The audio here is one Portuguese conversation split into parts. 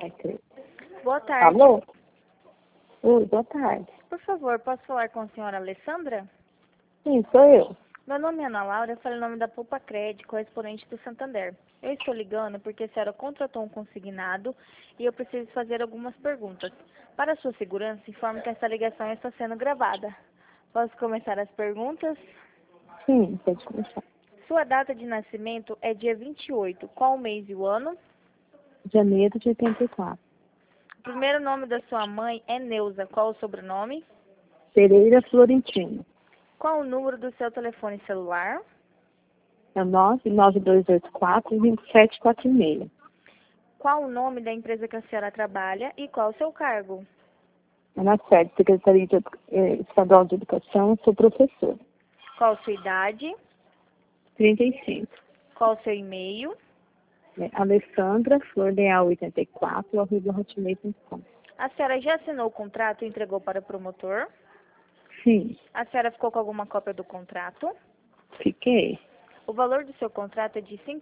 Ok. Boa tarde. Alô? Oi, boa tarde. Por favor, posso falar com a senhora Alessandra? Sim, sou eu. Meu nome é Ana Laura, eu falo em nome da Poupa Cred, correspondente do Santander. Eu estou ligando porque a senhora contratou um consignado e eu preciso fazer algumas perguntas. Para sua segurança, informo que essa ligação está sendo gravada. Posso começar as perguntas? Sim, pode começar. Sua data de nascimento é dia 28. Qual o mês e o ano? Janeiro de 84. O primeiro nome da sua mãe é Neuza. Qual o sobrenome? Pereira Florentino. Qual o número do seu telefone celular? É o 99284-2746. Qual o nome da empresa que a senhora trabalha e qual o seu cargo? É na sede Secretaria Estadual de Educação, sou professor. Qual sua idade? 35. Qual seu e-mail? Alessandra Florleal 84, @hotmail.com. A senhora já assinou o contrato e entregou para o promotor? Sim, A senhora ficou com alguma cópia do contrato? fiquei. O valor do seu contrato é de R$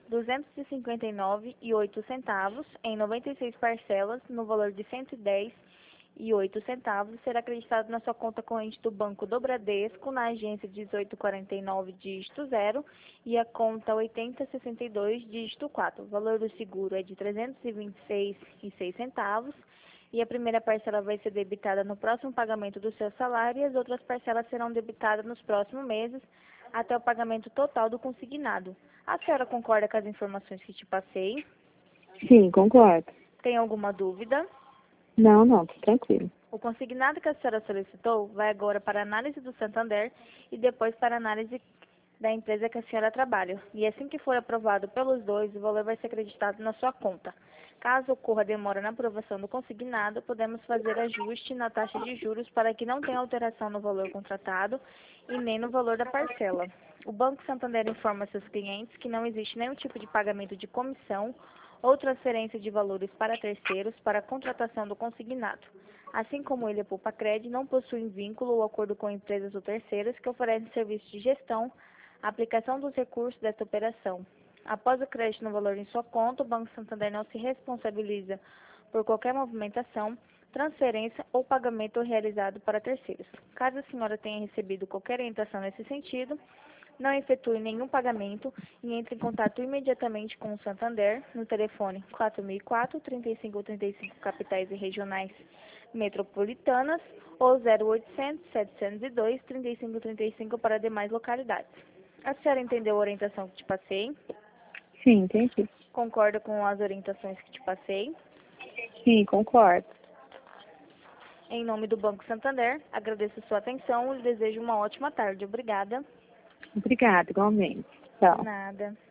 5.259,08 em 96 parcelas, no valor de R$ 110,08, será acreditado na sua conta corrente do Banco do Bradesco, na agência 1849, dígito 0, e a conta 8062, dígito 4. O valor do seguro é de R$ 326,06, e a primeira parcela vai ser debitada no próximo pagamento do seu salário, e as outras parcelas serão debitadas nos próximos meses, até o pagamento total do consignado. A senhora concorda com as informações que te passei? Sim, concordo. Tem alguma dúvida? Não, tô tranquilo. O consignado que a senhora solicitou vai agora para análise do Santander e depois para análise da empresa que a senhora trabalha. E assim que for aprovado pelos dois, o valor vai ser acreditado na sua conta. Caso ocorra demora na aprovação do consignado, podemos fazer ajuste na taxa de juros para que não tenha alteração no valor contratado e nem no valor da parcela. O Banco Santander informa seus clientes que não existe nenhum tipo de pagamento de comissão ou transferência de valores para terceiros para a contratação do consignado. Assim como ele, a Poupa Cred, não possui vínculo ou acordo com empresas ou terceiras que oferecem serviços de gestão, aplicação dos recursos desta operação. Após o crédito no valor em sua conta, o Banco Santander não se responsabiliza por qualquer movimentação, transferência ou pagamento realizado para terceiros. Caso a senhora tenha recebido qualquer orientação nesse sentido, não efetue nenhum pagamento e entre em contato imediatamente com o Santander no telefone 4004-3535 capitais e regionais metropolitanas ou 0800-702-3535 para demais localidades. A senhora entendeu a orientação que te passei? Sim, entendi. Concorda com as orientações que te passei? Sim, concordo. Em nome do Banco Santander, agradeço sua atenção e desejo uma ótima tarde. Obrigada. Obrigada, igualmente. De Tchau. nada.